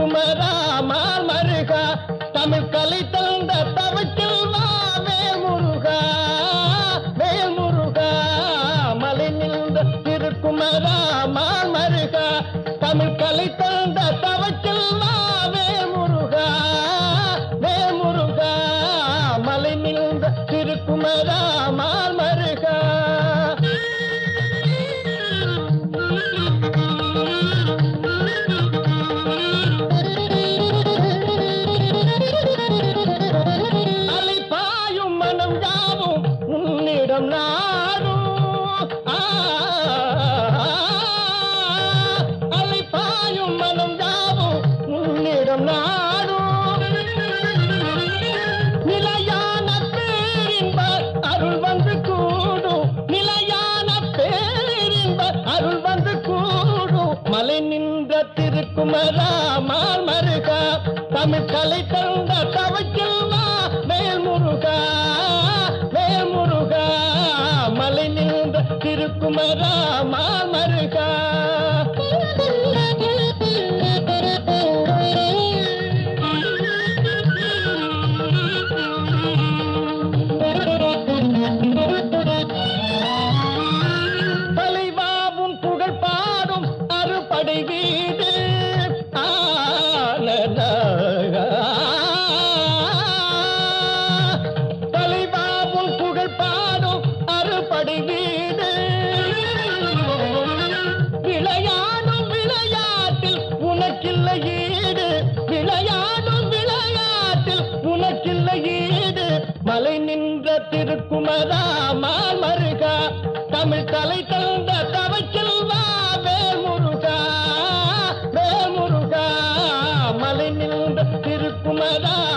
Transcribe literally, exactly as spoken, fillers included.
திருக்குமரா mall மருகா தமிழ் கலை தந்த தவச்செல்வா வேல் முருகா வேல் முருகா மலை நின்ற திருக்குமரா மால் மருகா தமிழ் கலை தந்த தவச்செல்வா வேல் முருகா வேல் முருகா மலை நின்ற திருக்குமரா மால் மருகா அலைபாயும் மனம் யாவும் உன்னிடம் நாடும் அலைபாயும் மனம் யாவும் உன்னிடம் நாடும் நிலையான பேரின்ப அருள் வந்து கூடும் நிலையான பேரின்ப அருள் வந்து கூடும் மலை நின்ற திருக்குமரா மால் மருகா தமிழ் கலை தந்த தவச்செல்வா வேல் முருகா வேல் முருகா மலை நின்ற திருக்குமரா மால் மருகா தலைவாவும் புகழ் பாடும் அறுபடை வீடு தலைவாவும் புகழ் பாடும் அறுபடை வீடு விளையாடும் விளையாட்டில் உனக்கில்லை ஈடு விளையாடும் விளையாட்டில் உனக்கில்லை ஈடு மலை நின்ற திருக்குமரா மால் மருகா தமிழ் தலை தந்த தவச்செல்வா வேல் முருகா வேல் முருகா மலை நின்ற திருக்குமரா